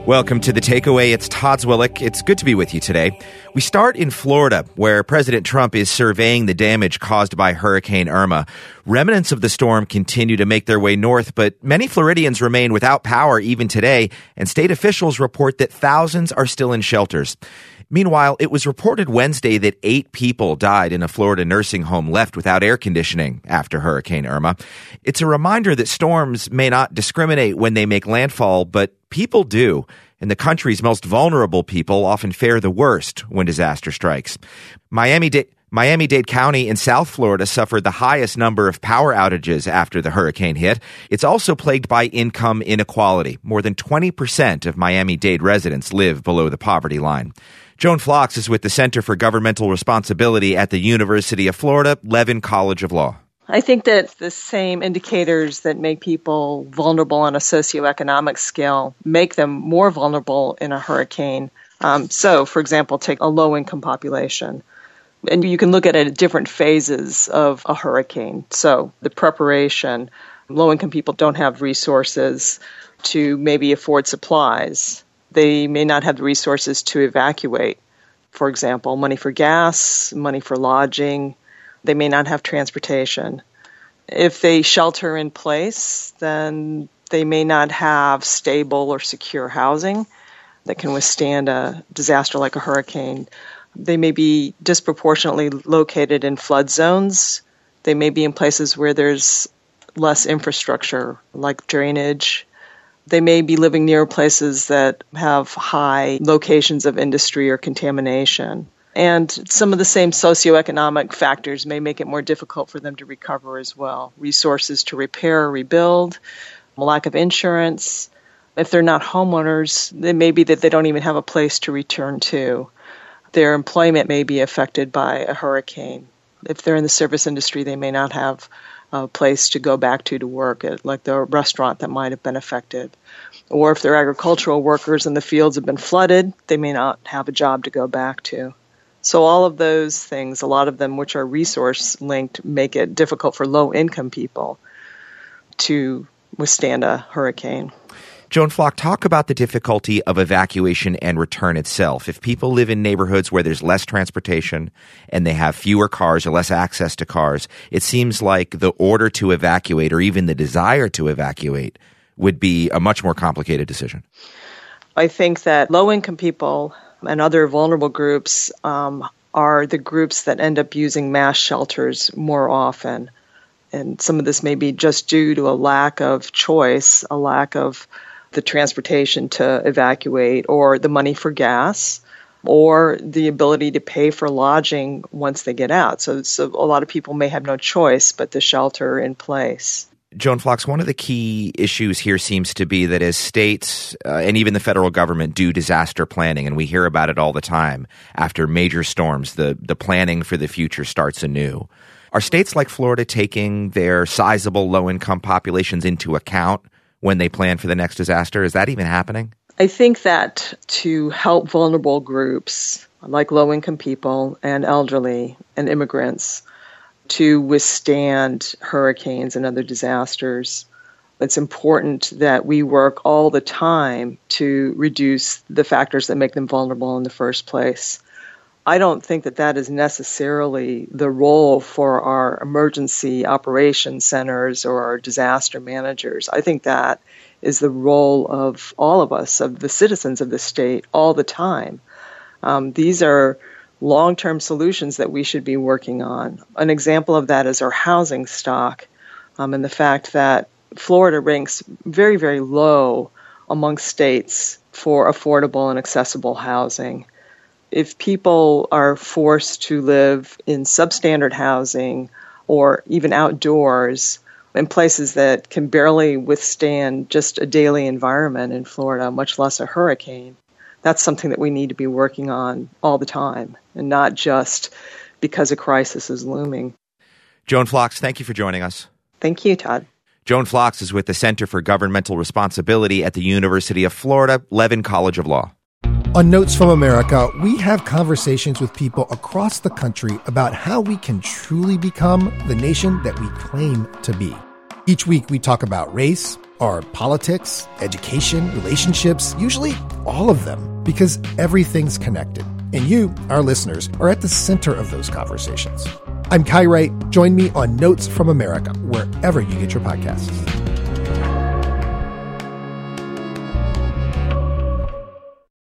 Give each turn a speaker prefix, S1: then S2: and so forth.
S1: Welcome to The Takeaway. It's Todd Zwillich. It's good to be with you today. We start in Florida, where President Trump is surveying the damage caused by Hurricane Irma. Remnants of the storm continue to make their way north, but many Floridians remain without power even today, and state officials report that thousands are still in shelters. Meanwhile, it was reported Wednesday that 8 people died in a Florida nursing home left without air conditioning after Hurricane Irma. It's a reminder that storms may not discriminate when they make landfall, but people do. And the country's most vulnerable people often fare the worst when disaster strikes. Miami-Dade County in South Florida suffered the highest number of power outages after the hurricane hit. It's also plagued by income inequality. More than 20% of Miami-Dade residents live below the poverty line. Joan Flox is with the Center for Governmental Responsibility at the University of Florida, Levin College of Law.
S2: I think that the same indicators that make people vulnerable on a socioeconomic scale make them more vulnerable in a hurricane. So, for example, take a low-income population. And you can look at it at different phases of a hurricane. So the preparation, low-income people don't have resources to maybe afford supplies. They may not have the resources to evacuate. For example, money for gas, money for lodging. They may not have transportation. If they shelter in place, then they may not have stable or secure housing that can withstand a disaster like a hurricane. They may be disproportionately located in flood zones. They may be in places where there's less infrastructure, like drainage. They may be living near places that have high locations of industry or contamination. And some of the same socioeconomic factors may make it more difficult for them to recover as well. Resources to repair or rebuild, lack of insurance. If they're not homeowners, it may be that they don't even have a place to return to. Their employment may be affected by a hurricane. If they're in the service industry, they may not have a place to go back to work at, like the restaurant that might have been affected. Or if they're agricultural workers and the fields have been flooded, they may not have a job to go back to. So all of those things, a lot of them which are resource-linked, make it difficult for low-income people to withstand a hurricane.
S1: Joan Flock, talk about the difficulty of evacuation and return itself. If people live in neighborhoods where there's less transportation and they have fewer cars or less access to cars, it seems like the order to evacuate or even the desire to evacuate would be a much more complicated decision.
S2: I think that low-income people and other vulnerable groups are the groups that end up using mass shelters more often. And some of this may be just due to a lack of choice, a lack of the transportation to evacuate or the money for gas or the ability to pay for lodging once they get out. So a lot of people may have no choice but to shelter in place.
S1: Joan Flox, one of the key issues here seems to be that as states and even the federal government do disaster planning, and we hear about it all the time, after major storms, the planning for the future starts anew. Are states like Florida taking their sizable low-income populations into account when they plan for the next disaster? Is that even happening?
S2: I think that to help vulnerable groups like low-income people and elderly and immigrants to withstand hurricanes and other disasters, it's important that we work all the time to reduce the factors that make them vulnerable in the first place. I don't think that that is necessarily the role for our emergency operations centers or our disaster managers. I think that is the role of all of us, of the citizens of the state, all the time. These are long-term solutions that we should be working on. An example of that is our housing stock and the fact that Florida ranks very, very low among states for affordable and accessible housing. If people are forced to live in substandard housing or even outdoors in places that can barely withstand just a daily environment in Florida, much less a hurricane, that's something that we need to be working on all the time and not just because a crisis is looming.
S1: Joan Flox, thank you for joining us.
S2: Thank you, Todd.
S1: Joan Flox is with the Center for Governmental Responsibility at the University of Florida, Levin College of Law.
S3: On Notes from America, we have conversations with people across the country about how we can truly become the nation that we claim to be. Each week we talk about race, our politics, education, relationships, usually all of them, because everything's connected. And you, our listeners, are at the center of those conversations. I'm Kai Wright. Join me on Notes from America, wherever you get your podcasts.